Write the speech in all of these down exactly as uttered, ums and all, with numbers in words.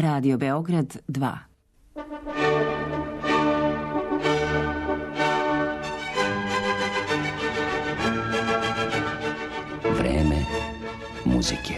Radio Beograd dva. Vreme muzike.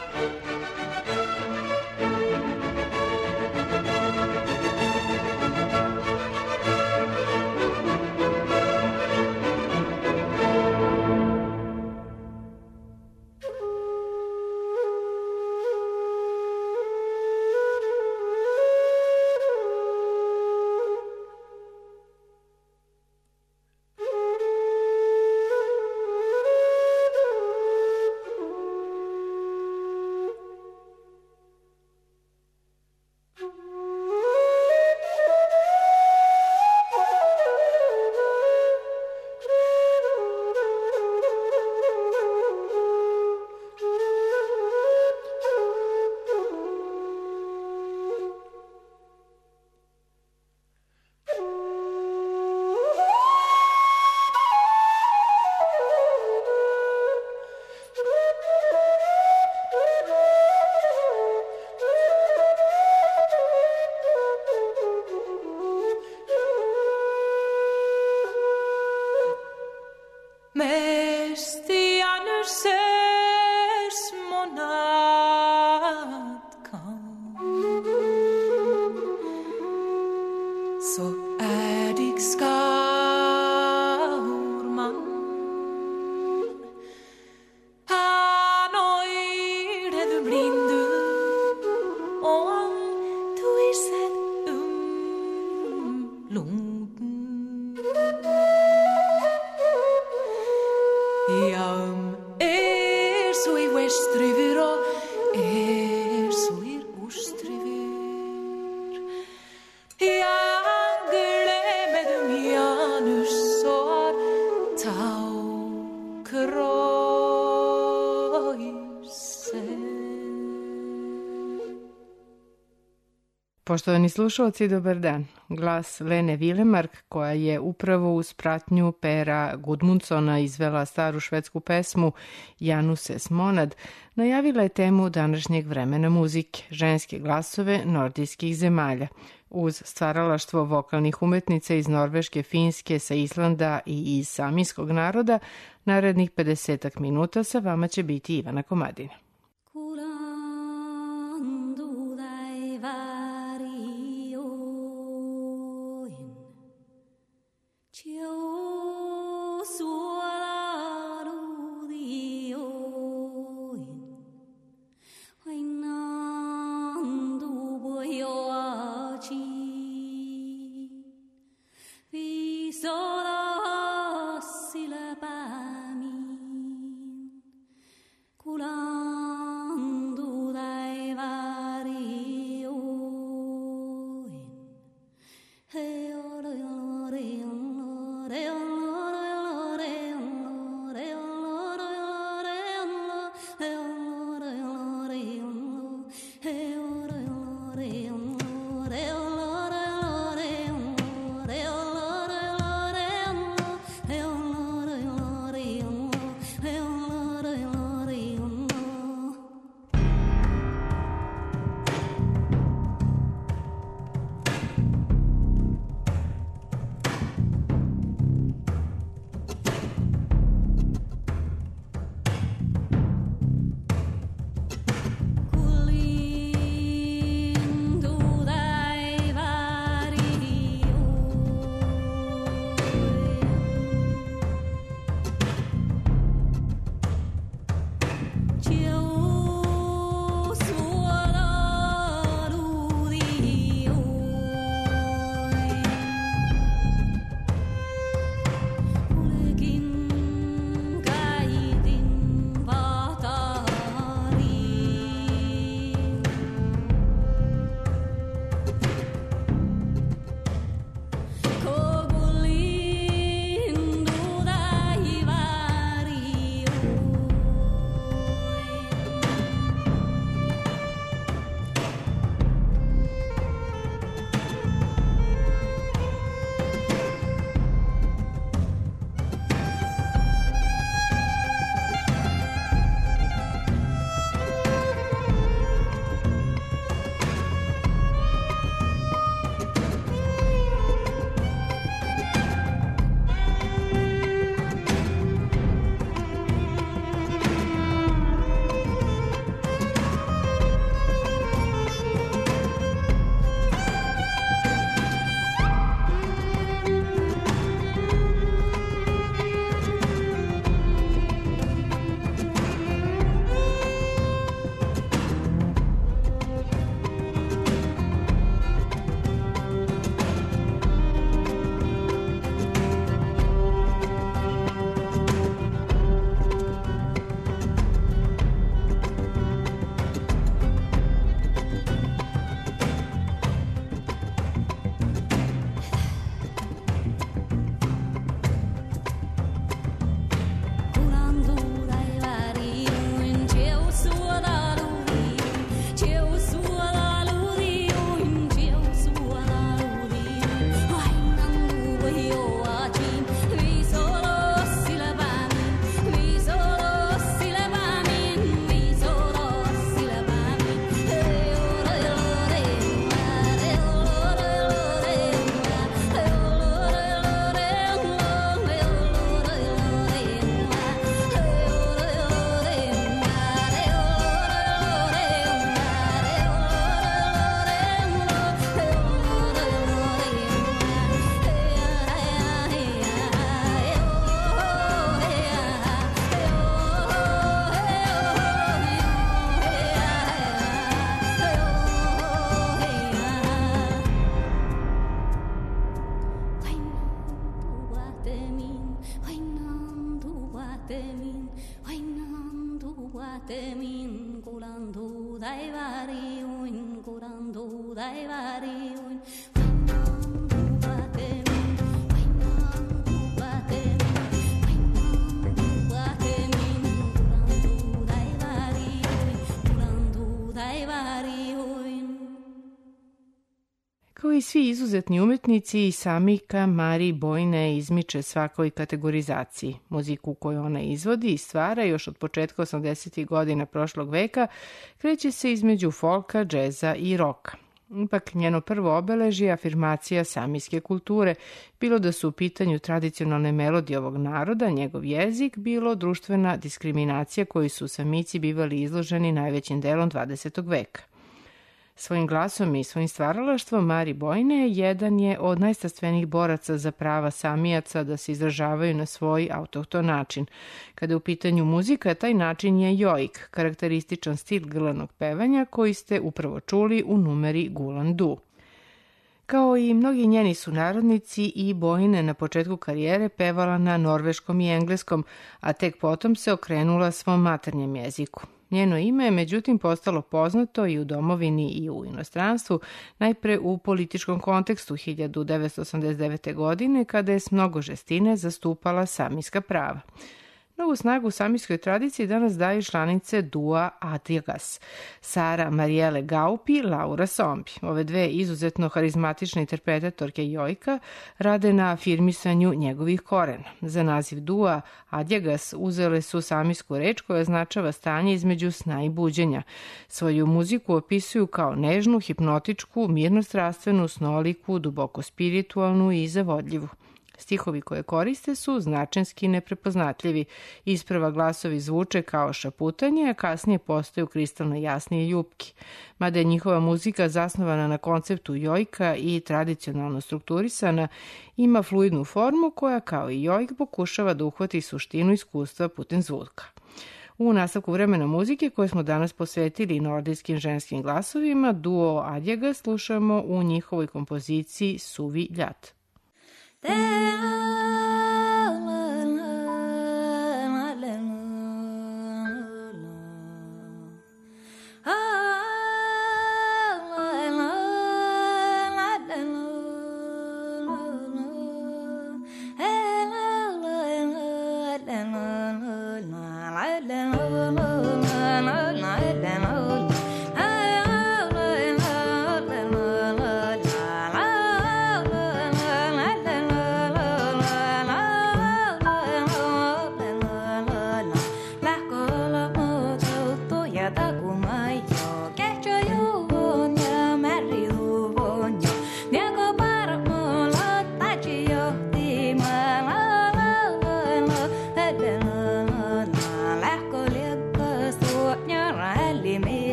Poštovani slušalci, dobar dan. Glas Lene Vilemark, koja je upravo uz pratnju Pera Gudmundsona izvela staru švedsku pesmu Janus es Monad, najavila je temu današnjeg vremena muzike, ženske glasove nordijskih zemalja. Uz stvaralaštvo vokalnih umetnica iz Norveške, Finske, sa Islanda i iz saminskog naroda, narednih pedesetak minuta sa vama će biti Ivana Komadina. Kula batemin kulandu dai vari uin kulandu dai vari uin Kao i svi izuzetni umetnici, i samika Mari Bojne izmiče svakoj kategorizaciji. Muziku koju ona izvodi i stvara još od početka osamdesetih godina prošlog veka kreće se između folka, džeza i roka. Ipak njeno prvo obeležje je afirmacija samijske kulture, bilo da su u pitanju tradicionalne melodije ovog naroda, njegov jezik, bilo društvena diskriminacija koju su samici bivali izloženi najvećim delom dvadesetog veka. Svojim glasom i svojim stvaralaštvom Mari Bojne jedan je od najstrastvenijih boraca za prava samijaca da se izražavaju na svoj autohton način. Kada je u pitanju muzika, taj način je joik, karakterističan stil grlanog pevanja koji ste upravo čuli u numeri Gulan Du. Kao i mnogi njeni sunarodnici, i Bojne na početku karijere pevala na norveškom i engleskom, a tek potom se okrenula svom maternjem jeziku. Njeno ime je međutim postalo poznato i u domovini i u inostranstvu, najpre u političkom kontekstu hiljadu devetsto osamdeset devete. godine, kada je s mnogo žestine zastupala samijska prava. Novu snagu u samijskoj tradiciji danas daju članice dua Adjagas, Sara Marijele Gaup i Laura Sombi. Ove dve izuzetno harizmatične interpretatorke jojka rade na afirmisanju njegovih korena. Za naziv dua Adjagas uzele su samijsku reč koja označava stanje između sna i buđenja. Svoju muziku opisuju kao nežnu, hipnotičku, mirno-strastvenu, snoliku, duboko spiritualnu i zavodljivu. Stihovi koje koriste su značenski neprepoznatljivi. Isprva glasovi zvuče kao šaputanje, a kasnije postaju kristalno jasni i ljupki. Mada je njihova muzika zasnovana na konceptu jojka i tradicionalno strukturisana, ima fluidnu formu koja kao i jojk pokušava da uhvati suštinu iskustva putem zvuka. U nastavku vremena muzike koje smo danas posvetili nordijskim ženskim glasovima, duo Adjaga slušamo u njihovoj kompoziciji Suvi ljat. la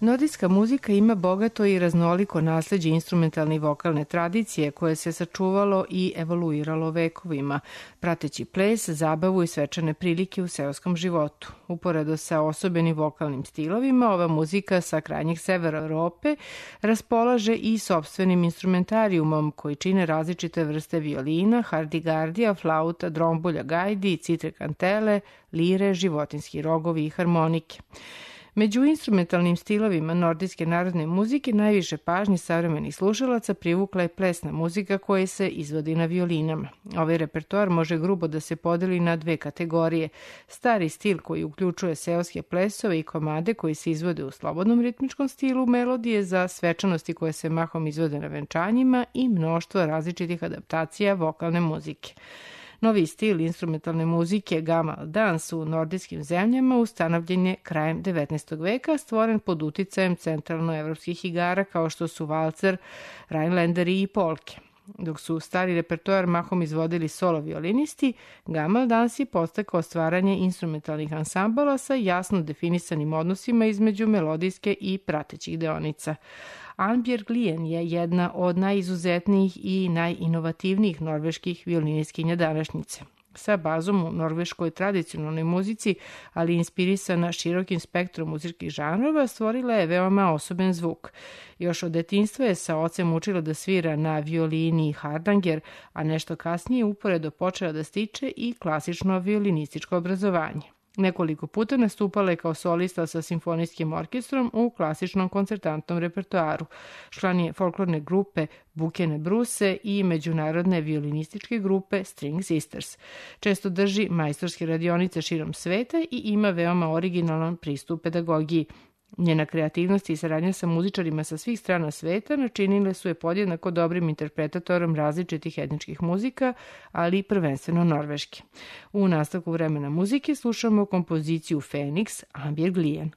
Nordijska muzika ima bogato i raznoliko nasleđe instrumentalne i vokalne tradicije koje se sačuvalo i evoluiralo vekovima, prateći ples, zabavu i svečane prilike u seoskom životu. Uporedo sa osobenim vokalnim stilovima, ova muzika sa krajnjeg severa Europe raspolaže i sopstvenim instrumentarijumom koji čine različite vrste violina, hardigardija, flauta, drombulja, gajdi, citre kantele, lire, životinski rogovi i harmonike. Među instrumentalnim stilovima nordijske narodne muzike najviše pažnje savremenih slušalaca privukla je plesna muzika koja se izvodi na violinama. Ovaj repertoar može grubo da se podeli na dve kategorije. Stari stil koji uključuje seoske plesove i komade koji se izvode u slobodnom ritmičkom stilu, melodije za svečanosti koje se mahom izvode na venčanjima i mnoštvo različitih adaptacija vokalne muzike. Novi stil instrumentalne muzike gamal dans u nordijskim zemljama ustanovljen je krajem devetnaestog veka, stvoren pod uticajem centralnoevropskih igara kao što su valcer, rajnlanderi i polke. Dok su stari repertoar mahom izvodili solo violinisti, gamal dans je podstakao stvaranje instrumentalnih ansambala sa jasno definisanim odnosima između melodijske i pratećih deonica. Annbjørg Lien je jedna od najizuzetnijih i najinovativnijih norveških violiniskinja današnjice. Sa bazom u norveškoj tradicionalnoj muzici, ali inspirisana širokim spektrom muzičkih žanrova, stvorila je veoma osoben zvuk. Još od detinjstva je sa ocem učila da svira na violini i hardanger, a nešto kasnije uporedo počela da stiče i klasično violinističko obrazovanje. Nekoliko puta nastupala je kao solista sa simfonijskim orkestrom u klasičnom koncertantnom repertoaru. Član je folklorne grupe Bukene Bruse i međunarodne violinističke grupe String Sisters. Često drži majstorske radionice širom sveta i ima veoma originalan pristup pedagogiji. Njena kreativnost i saradnja sa muzičarima sa svih strana sveta načinile su je podjednako dobrim interpretatorom različitih etničkih muzika, ali i prvenstveno norveške. U nastavku vremena muzike slušamo kompoziciju Fenix Annbjørg Lien.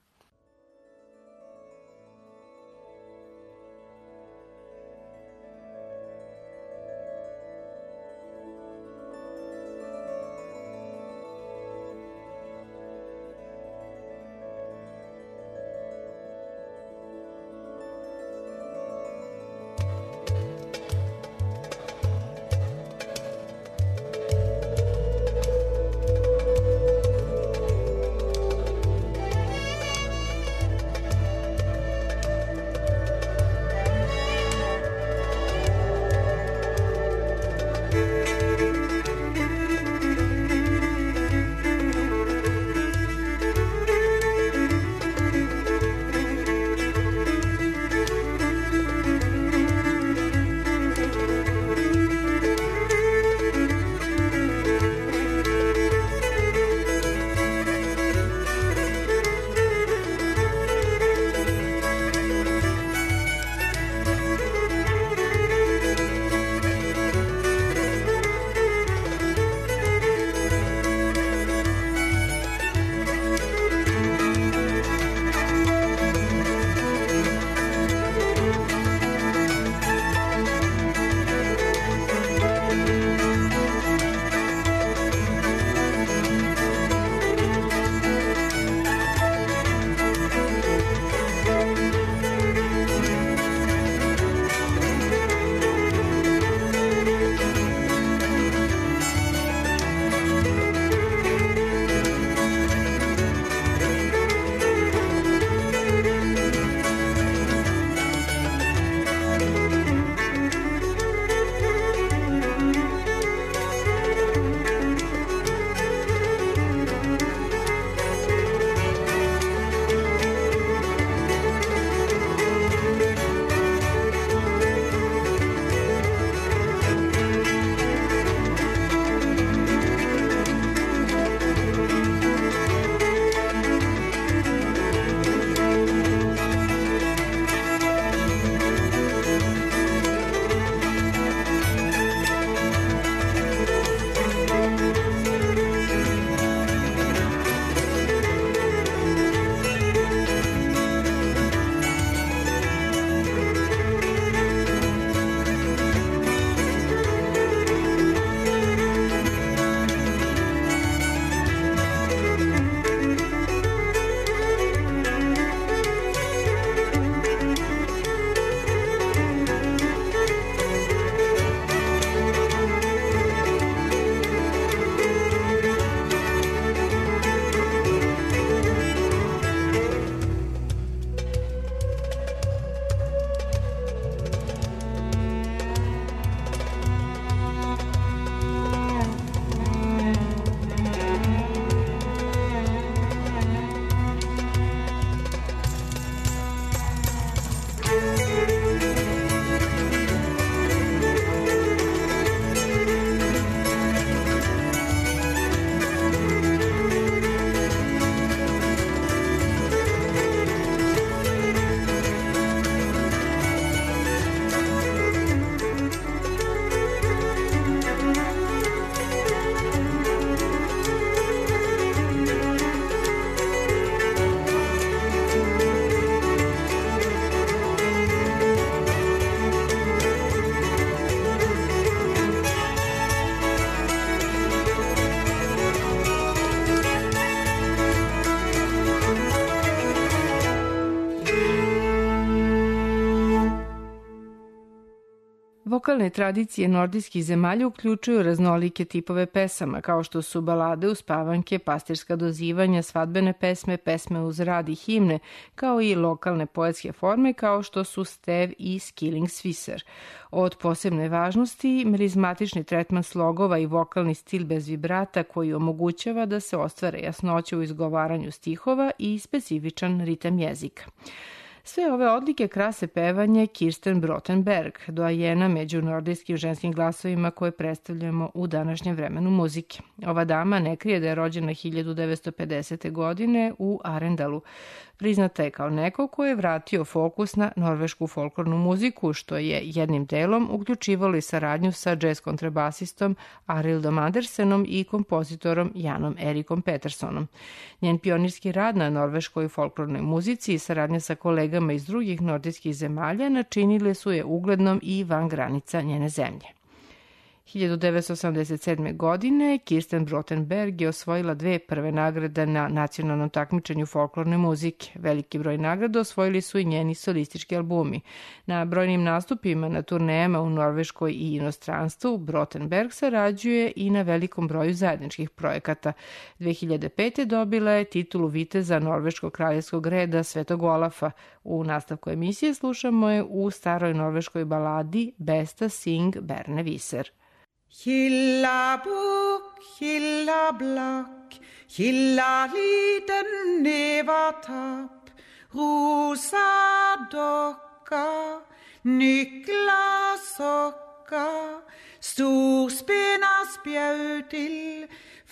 Vokalne tradicije nordijskih zemalja uključuju raznolike tipove pesama, kao što su balade, uspavanke, pastirska dozivanja, svadbene pesme, pesme uz rad i himne, kao i lokalne poetske forme, kao što su stev i skillingsviser. Od posebne važnosti, merizmatični tretman slogova i vokalni stil bez vibrata koji omogućava da se ostvare jasnoća u izgovaranju stihova i specifičan ritam jezika. Sve ove odlike krase pevanje Kirsten Brothenberg, doajena među nordijskim ženskim glasovima koje predstavljamo u današnjem vremenu muzike. Ova dama ne krije da je rođena hiljadu devetsto pedesete. godine u Arendalu. Priznata je kao neko ko je vratio fokus na norvešku folklornu muziku, što je jednim delom uključivalo i saradnju sa jazz kontrabasistom Arildom Andersenom i kompozitorom Janom Erikom Petersonom. Njen pionirski rad na norveškoj folklornoj muzici i saradnja sa kolegama iz drugih nordijskih zemalja načinile su je uglednom i van granica njene zemlje. hiljadu devetsto osamdeset sedme. godine Kirsten Brothenberg je osvojila dve prve nagrade na nacionalnom takmičenju folklorne muzike. Veliki broj nagrada osvojili su i njeni solistički albumi. Na brojnim nastupima na turnejama u Norveškoj i inostranstvu Brothenberg sarađuje i na velikom broju zajedničkih projekata. dve hiljade pete. dobila je titulu viteza Norveškog kraljevskog reda Svetog Olafa. U nastavku emisije slušamo je u staroj norveškoj baladi Besta Sing Berne Viser. Gilla bukk, gilla blakk, gilla liten nevatapp, rosa dokka, nykla sokka, storspena spjautil,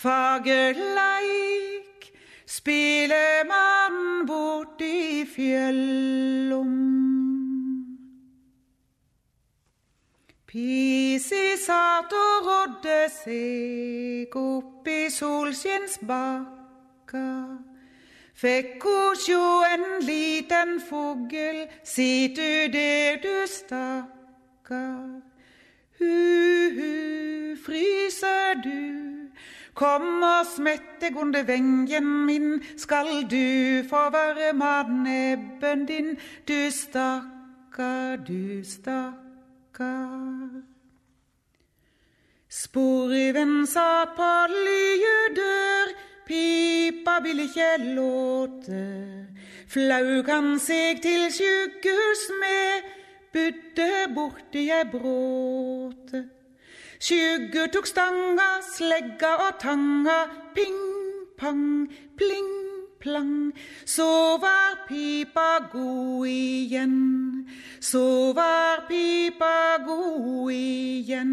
fagerleik, spiller man bort i fjellom. Pisi satt og rådde seg opp i solskins bakka. Fikk ho sjå en liten fugl, sitter der du stakkar. Hu-hu, fryser du, kom og smett deg under vengen min, skal du få varma nebben din, du stakkar, du stakkar. Sporven satt på lyedør, pipa vil ikke låte. Flaug han seg til sjukehus med, budde borti ei bråte. Skygge tok stanga, slegga og tanga, ping, pang, pling, plang. Så var pipa god igjen, så var pipa god igjen.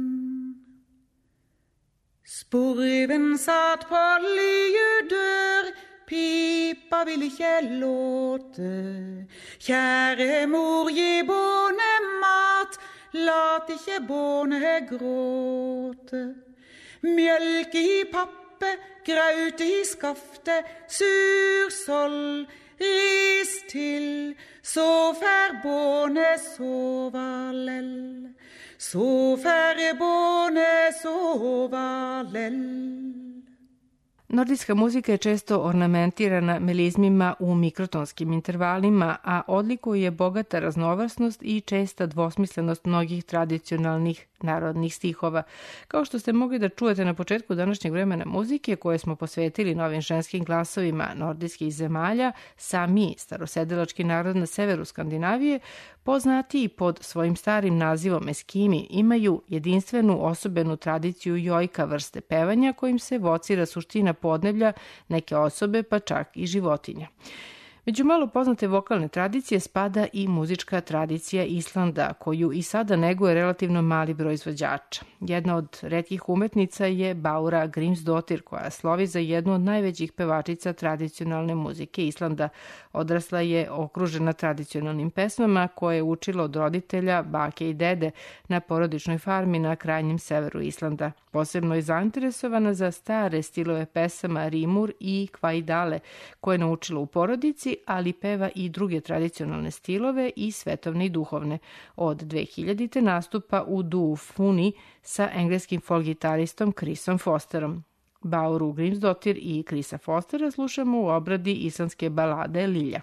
Sporven satt på lyedør, pipa vil ikke låte. Kjære mor, gi bånet mat, lat ikke bånet gråte. Mjølk i pappe, graut i skafte, sursoll, ris til, så fær bånet sova lell, så fær bånet sova lell. Nordijska muzika je često ornamentirana melizmima u mikrotonskim intervalima, a odlikuje bogata raznovrsnost i česta dvosmislenost mnogih tradicionalnih narodnih stihova. Kao što ste mogli da čujete na početku današnjeg vremena muzike koje smo posvetili novim ženskim glasovima nordijskih zemalja, sami starosedelački narod na severu Skandinavije, poznatiji pod svojim starim nazivom Eskimi, imaju jedinstvenu osobenu tradiciju jojka vrste pevanja kojim se vocira suština podneblja neke osobe pa čak i životinja. Među malo poznate vokalne tradicije spada i muzička tradicija Islanda, koju i sada neguje relativno mali broj izvođača. Jedna od retkih umetnica je Bára Grímsdóttir, koja slovi za jednu od najvećih pevačica tradicionalne muzike Islanda. Odrasla je okružena tradicionalnim pesmama koje je učila od roditelja, bake i dede na porodičnoj farmi na krajnjem severu Islanda. Posebno je zainteresovana za stare stilove pesama Rimur i Kvajdale, koje je naučila u porodici, ali peva i druge tradicionalne stilove i svetovne i duhovne. Od dve hiljadite. nastupa u duu Funi sa engleskim folk gitaristom Chrisom Fosterom. Báru Grímsdóttir i Chrisa Fostera slušamo u obradi islandske balade Lilja.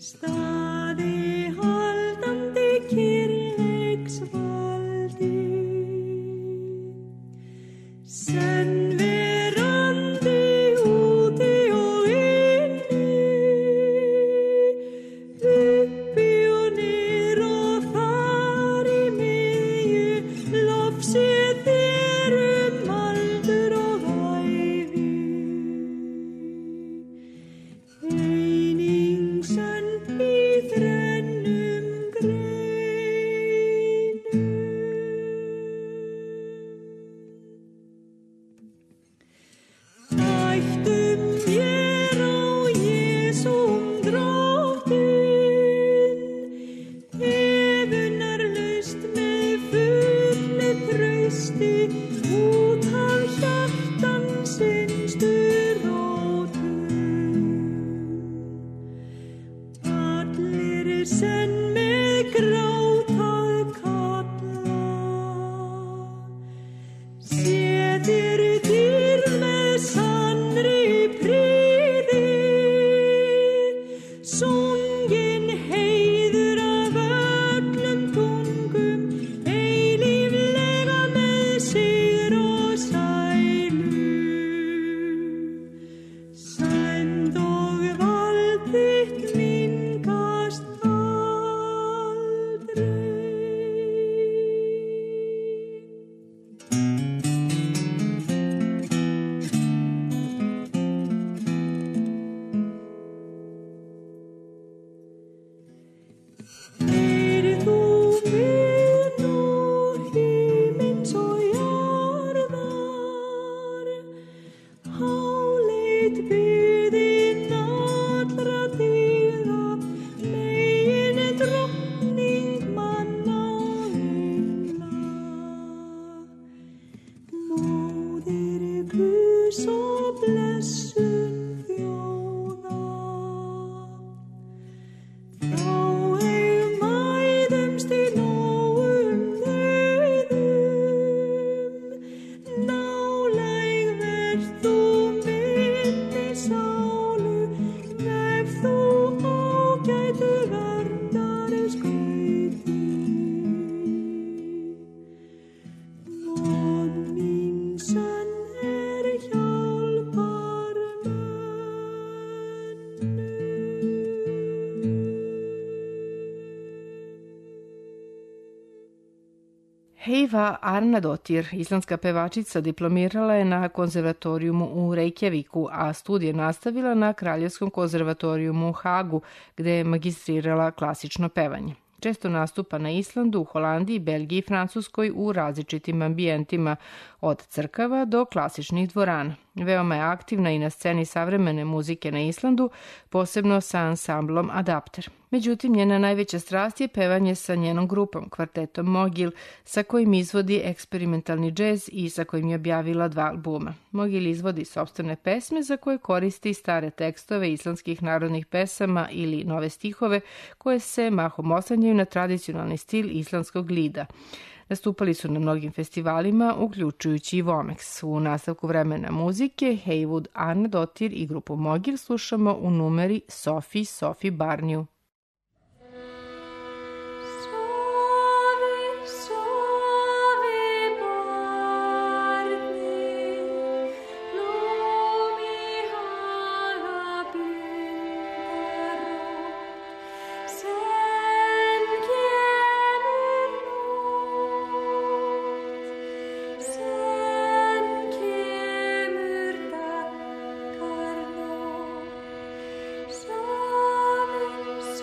staði haldandi kyrrleiksvaldi, senn verandi úti og inni, uppi og niður og þar í miðju, lofsið þér um aldur og ævi. Eining sönn í þrennum greinum. Ættum mér á Jesúm dróttinn, efunarlaust með fullu trausti, út af hjartans innstu rótum. Allir senn með grátað kalla, setir dýr með sannri prýði, sungin heiður af öllum tungum, eilíflega með sigur og sælu. Sæmd og vald þitt minnast aldrei. Heyri þú vin og himins og jarðar, háleit biðin allra tíða, megin drottning manna og engla. Móðir Guðs og blessun þjóða, þá eigum mæðumst í nógum nauðum, nálæg vert þú minni sálu, vef þú ágætu verndari skauti. Von mín sönn er hjálpar mönnum. Heiva Arnadottir, islandska pevačica, diplomirala je na konzervatorijumu u Reykjaviku, a studije nastavila na Kraljevskom konzervatorijumu u Hagu, gde je magistrirala klasično pevanje. Često nastupa na Islandu, Holandiji, Belgiji i Francuskoj u različitim ambijentima, od crkava do klasičnih dvorana. Veoma je aktivna i na sceni savremene muzike na Islandu, posebno sa ansamblom Adapter. Međutim, njena najveća strast je pevanje sa njenom grupom, kvartetom Mogil, sa kojim izvodi eksperimentalni džez i sa kojim je objavila dva albuma. Mogil izvodi sopstvene pesme za koje koristi stare tekstove islandskih narodnih pesama ili nove stihove koje se mahom oslanjaju na tradicionalni stil islandskog lida. Nastupali su na mnogim festivalima, uključujući i Vomex. U nastavku vremena muzike Heywood Arnadottir i grupu Mogil slušamo u numeri Sofi Sofi Barnju. Sove,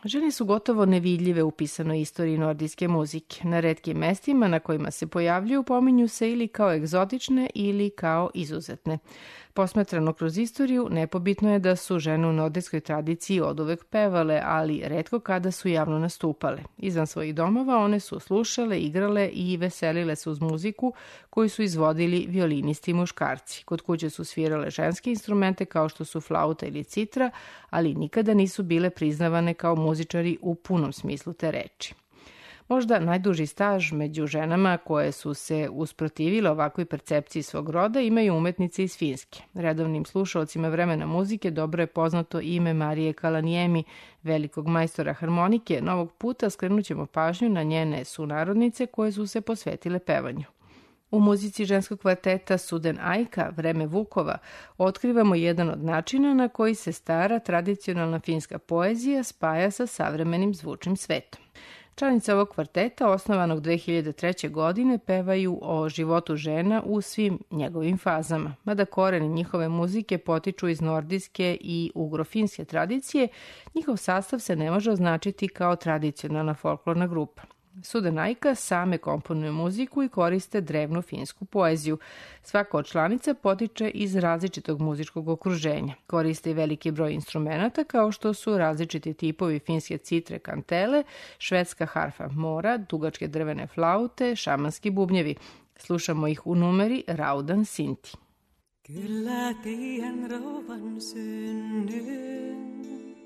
Žene su gotovo nevidljive u pisanoj istoriji nordijske muzike. Na retkim mestima na kojima se pojavljuju pominju se ili kao egzotične ili kao izuzetne. Posmatrano kroz istoriju, nepobitno je da su žene u nordijskoj tradiciji oduvek pevale, ali retko kada su javno nastupale. Izvan svojih domova one su slušale, igrale i veselile se uz muziku koju su izvodili violinisti i muškarci. Kod kuće su svirale ženske instrumente kao što su flauta ili citra, ali nikada nisu bile priznavane kao muzičari u punom smislu te reči. Možda najduži staž među ženama koje su se usprotivile ovakvoj percepciji svog roda imaju umetnice iz Finske. Redovnim slušalcima vremena muzike dobro je poznato ime Marije Kalanijemi, velikog majstora harmonike. Novog puta skrenut ćemo pažnju na njene sunarodnice koje su se posvetile pevanju. U muzici ženskog kvarteta Suden Aika, Vreme Vukova, otkrivamo jedan od načina na koji se stara tradicionalna finska poezija spaja sa savremenim zvučnim svetom. Članice ovog kvarteta, osnovanog dve hiljade treće. godine, pevaju o životu žena u svim njegovim fazama. Mada koreni njihove muzike potiču iz nordijske i ugrofinske tradicije, njihov sastav se ne može označiti kao tradicionalna folklorna grupa. Suden Aika same komponuju muziku i koriste drevnu finsku poeziju. Svaka od članica potiče iz različitog muzičkog okruženja. Koriste i veliki broj instrumenata kao što su različiti tipovi finske citre kantele, švedska harfa mora, dugačke drvene flaute, šamanski bubnjevi. Slušamo ih u numeri Raudan Sinti. Kyllä tien rouvan synnyn,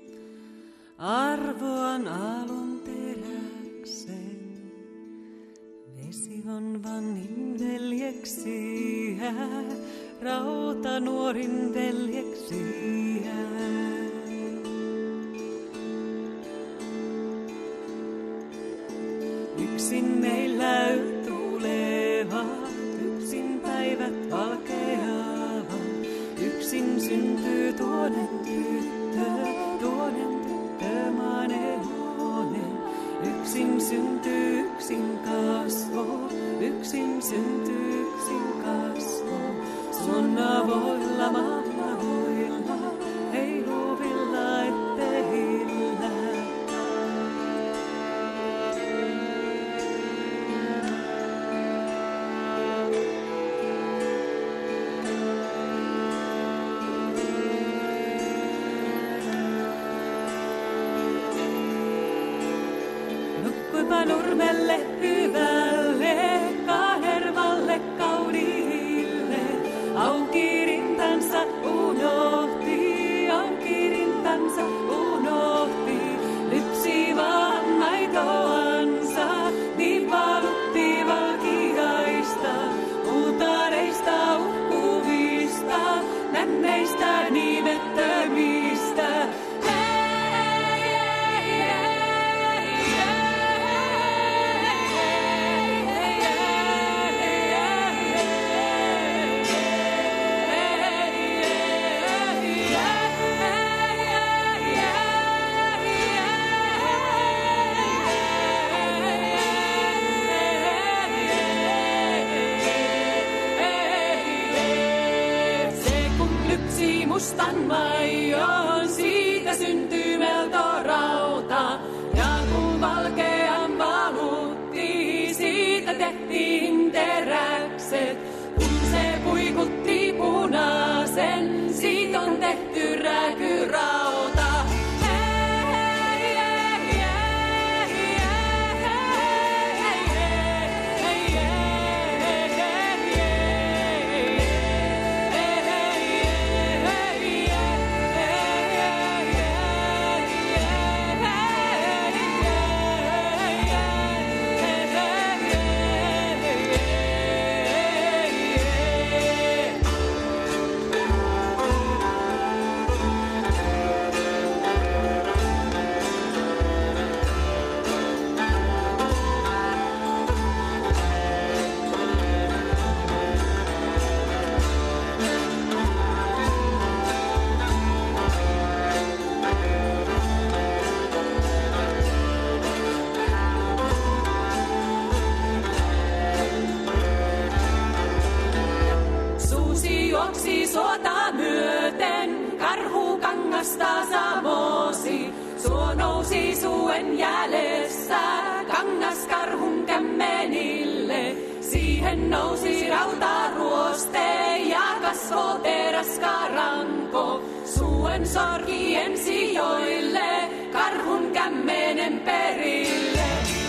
arvoan alun teräksen. Vesivon vanhin veljeksiä, rauta nuorin veljeksiä. Yksin meillä yö tulevat, yksin päivät valkeavat. Yksin syntyy tuonen tyttö, tuonen tyttö manehonen. Yksin syntyy, yksin kasvoo, yksin syntyy, yksin kasvoo. Sonna voilla, maalla voilla, heiluvilla ettehillä. Nukkuipa nurmelle hyvälle, kanervalle kauniille. Auki rintansa unohti, auki rintansa unohti. Lypsi vaan maitoansa, niin paalutti valkiaista. Utareista, uhkuvista, nänneistä, nimettömistä. Mustan maion, siitä syntyy meltorauta. Ja kun valkean valutti, siitä tehtiin teräkset. Kun se puikutti punaisen, siitä on tehty rääkyrauta. nousi suen jäljessä kangaskarhun kämmenille. Siihen nousi rautaruoste ja kasvo teräskaranko. Suen sorki ensijoille karhun kämmenen perille.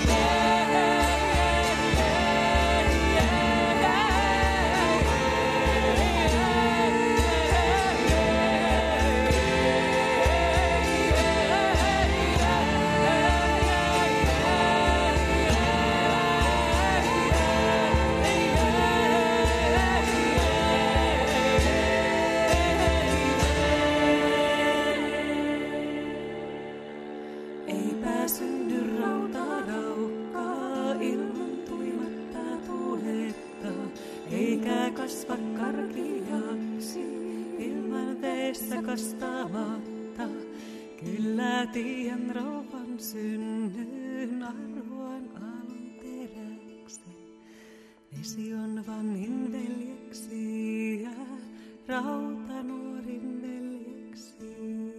Kasva karkeaksi ilman veessä kastamatta. Kyllä tiedän rauhan synnyn arvoan alun teräksen. Vesi on vanhin veljeksi ja rauta nuorin veljeksi.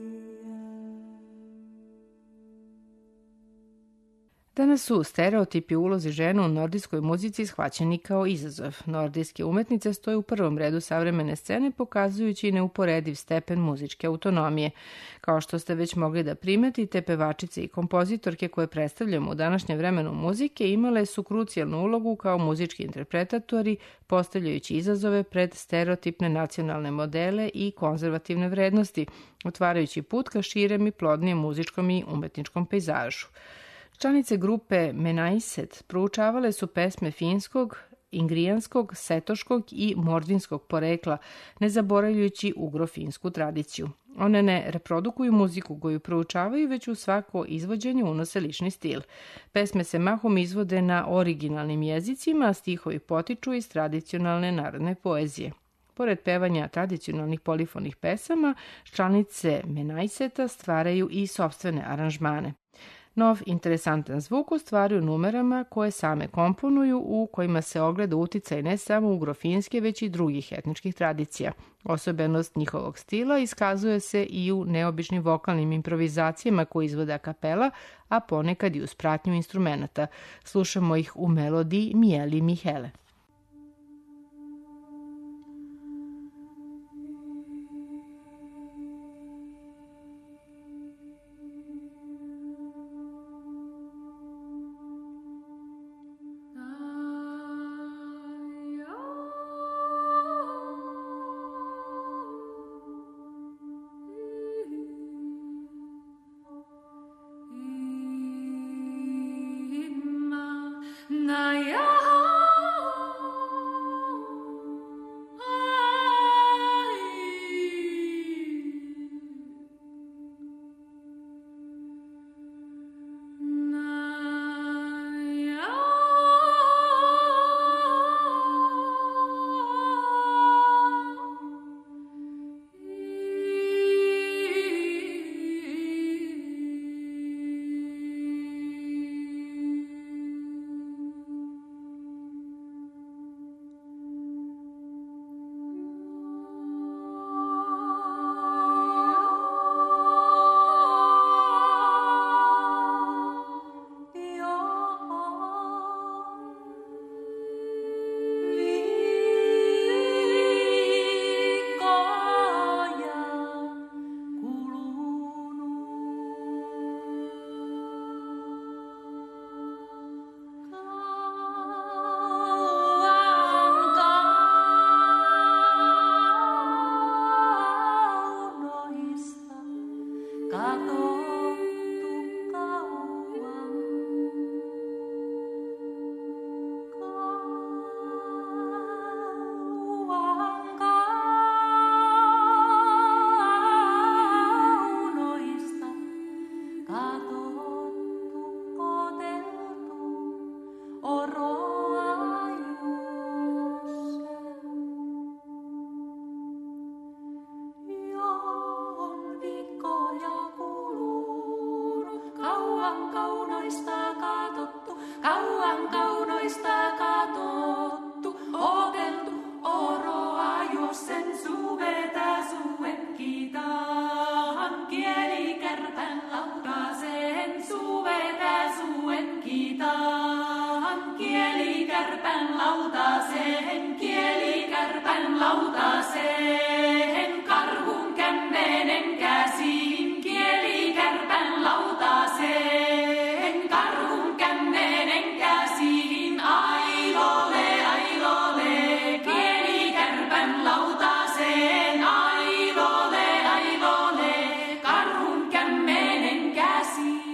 Danas su stereotipi u ulozi žena u nordijskoj muzici shvaćeni kao izazov. Nordijske umetnice stoje u prvom redu savremene scene, pokazujući neuporediv stepen muzičke autonomije. Kao što ste već mogli da primetite, pevačice i kompozitorke koje predstavljamo u današnjem vremenu muzike imale su krucijalnu ulogu kao muzički interpretatori, postavljajući izazove pred stereotipne nacionalne modele i konzervativne vrednosti, otvarajući put ka širem i plodnijem muzičkom i umetničkom pejzažu. Članice grupe Menaiset proučavale su pesme finskog, ingrijanskog, setoškog i mordvinskog porekla, ne zaboravljajući ugro-finsku tradiciju. One ne reprodukuju muziku koju proučavaju, već u svako izvođenje unose lični stil. Pesme se mahom izvode na originalnim jezicima, a stihovi potiču iz tradicionalne narodne poezije. Pored pevanja tradicionalnih polifonih pesama, članice Menaiseta stvaraju i sopstvene aranžmane. Nov, interesantan zvuk ostvaruju numerama koje same komponuju, u kojima se ogleda uticaj ne samo ugrofinske, već i drugih etničkih tradicija. Osobenost njihovog stila iskazuje se i u neobičnim vokalnim improvizacijama koje izvode a kapela, a ponekad i uz pratnju instrumenata. Slušamo ih u melodiji Mijeli Mihele. Sen kärpän lautaseen, kielikärpän lautaseen, karhun kämmenen käsiin, kielikärpän lautaseen, karhun kämmenen käsiin, ailole, ailole, kielikärpän lautaseen, ailole, ailole, karhun kämmenen käsiin.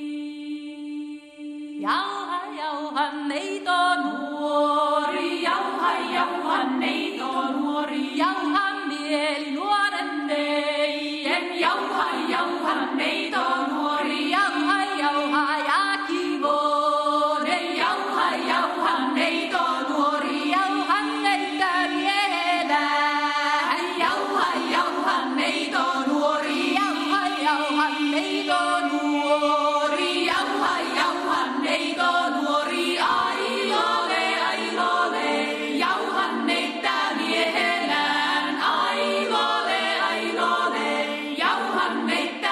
Jauha, jauha, neito nuori, jauha, jauha, neito nuori, jauha mieli nuoren neien, jauha, jauha, neito nuori, jauha, jauha, ja kivonen, jauha, jauha, neito nuori, jauha, neitä mielellään, jauha, jauha, neito nuori, jauha, jauha, neito nuori, jauha, jauha, neito nuori, ailole, ailole, jauha, neitä mielellään, ailole, ailole, jauha, neitä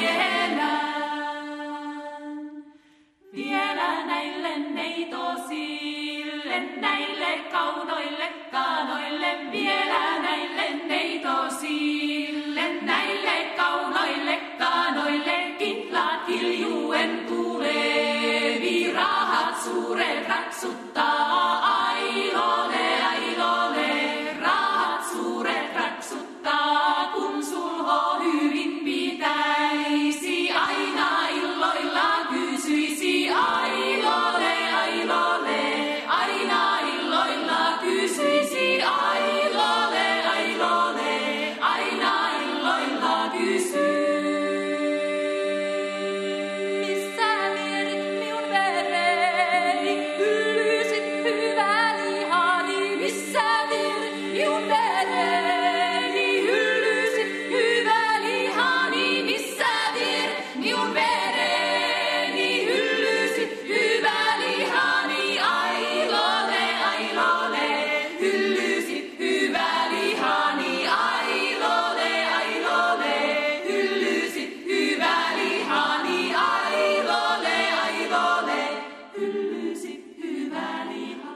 mielellään. Vielä näille neitosille, näille kaunoille kanoille, vielä näille neitosille, näille kaunoille kanoille, kintlaat kiljuen tulevi, rahat suuret raksuttaa, ailole, ailole, rahat suuret raksuttaa, kun sulho hyvin pitäisi, aina illoilla kysyisi, ailole, ailole, aina illoilla kysyisi, ailole, ailole, aina illoilla kysyisi. Missä vierit minun vereni, hyllysit hyvää lihani, missä vierit minun vereni, hyllysit hyvää lihani, missä vierit minun vereni, hyllysit hyvää lihani, ailole, ailole, hyllysit hyvää lihani, ailole, ailole, hyllysit hyvää lihani, ailole, ailole, hyllysit hyvää lihani.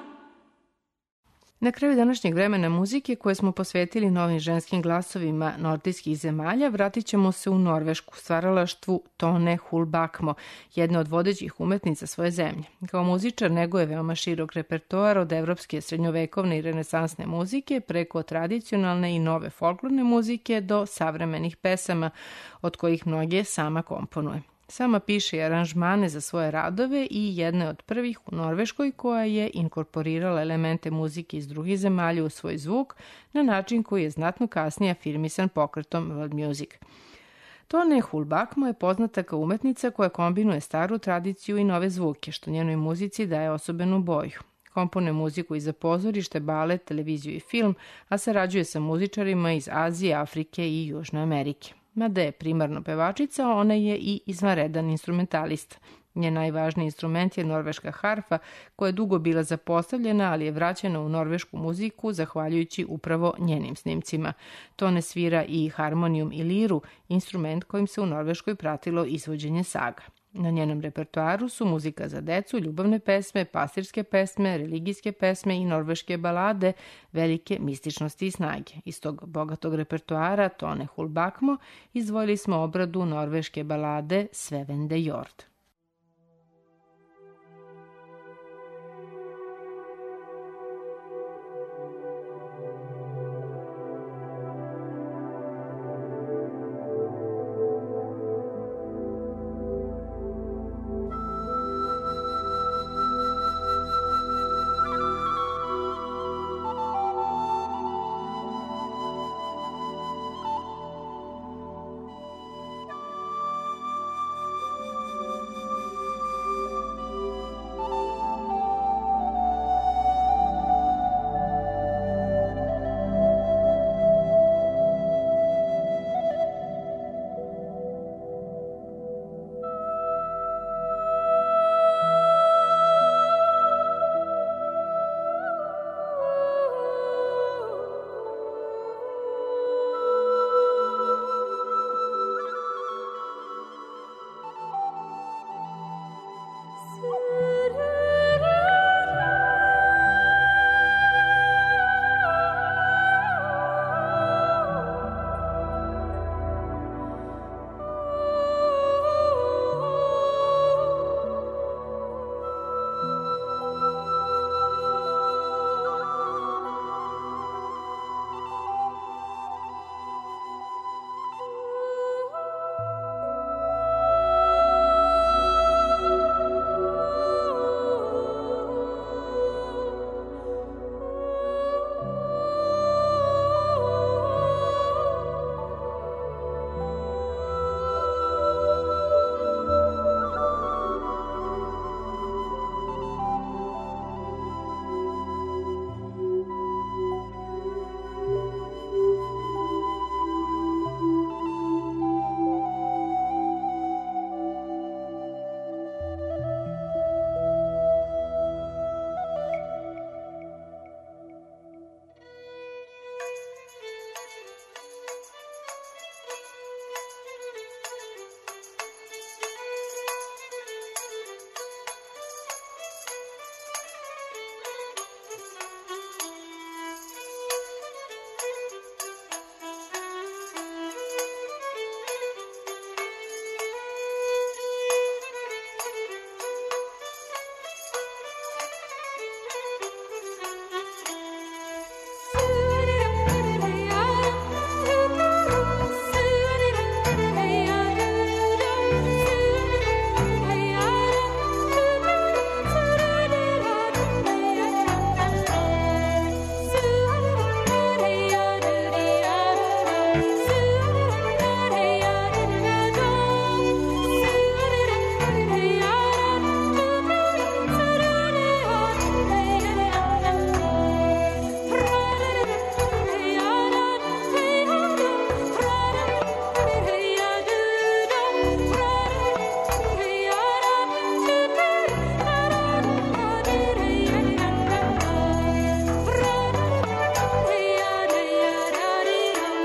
Na kraju današnjeg vremena muzike koje smo posvetili novim ženskim glasovima nordijskih zemalja, vratit ćemo se u Norvešku, stvaralaštvu Tone Hulbakmo, jedne od vodećih umetnica svoje zemlje. Kao muzičar neguje veoma širok repertoar od evropske srednjovekovne i renesansne muzike preko tradicionalne i nove folklorne muzike do savremenih pesama, od kojih mnoge sama komponuje. Sama piše i aranžmane za svoje radove i jedna je od prvih u Norveškoj koja je inkorporirala elemente muzike iz drugih zemalja u svoj zvuk na način koji je znatno kasnije afirmisan pokretom world music. Tone Hulbakmo je poznata kao umetnica koja kombinuje staru tradiciju i nove zvuke, što njenoj muzici daje osobenu boju. Komponuje muziku i za pozorište, balet, televiziju i film, a sarađuje sa muzičarima iz Azije, Afrike i Južne Amerike. Mada je primarno pevačica, ona je i izvanredan instrumentalista. Njen najvažniji instrument je norveška harfa, koja je dugo bila zapostavljena, ali je vraćena u norvešku muziku zahvaljujući upravo njenim snimcima. Tone svira i harmonijum i liru, instrument kojim se u Norveškoj pratilo izvođenje saga. Na njenom repertoaru su muzika za decu, ljubavne pesme, pastirske pesme, religijske pesme i norveške balade velike mističnosti i snage. Iz tog bogatog repertoara Tone Hulbakmo izdvojili smo obradu norveške balade Svevende Jord.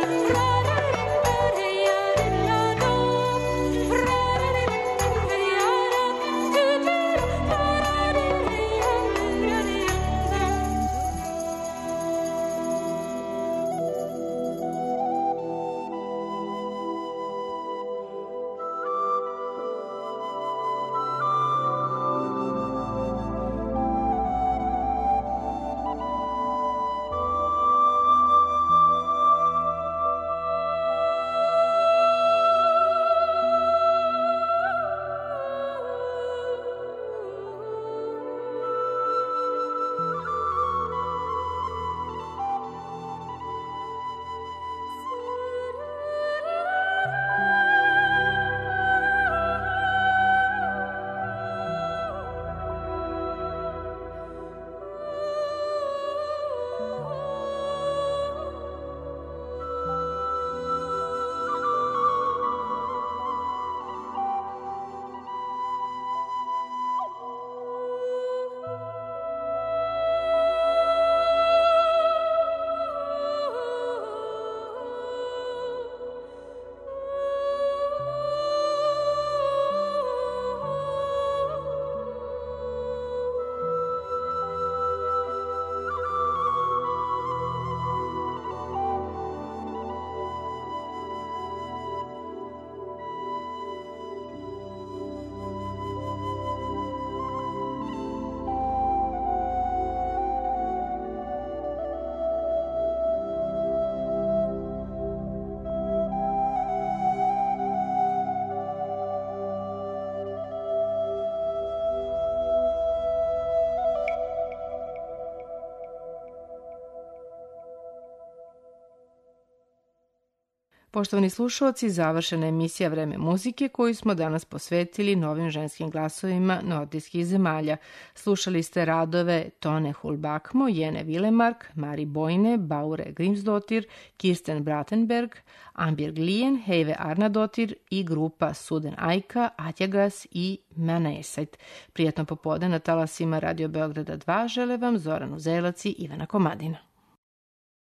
Poštovani slušalci, završena emisija Vreme muzike koju smo danas posvetili novim ženskim glasovima nordijskih zemalja. Slušali ste radove Tone Hulbakmo, Jene Vilemark, Mari Bojne, Baure Grimsdottir, Kirsten Bratenberg, Ambjörg Lien, Heive Arnadottir i grupa Suden Ajka, Atjagas i Manesajt. Prijatno popodne na talasima Radio Beograda dva žele vam Zoran Uzelac i Ivana Komadina.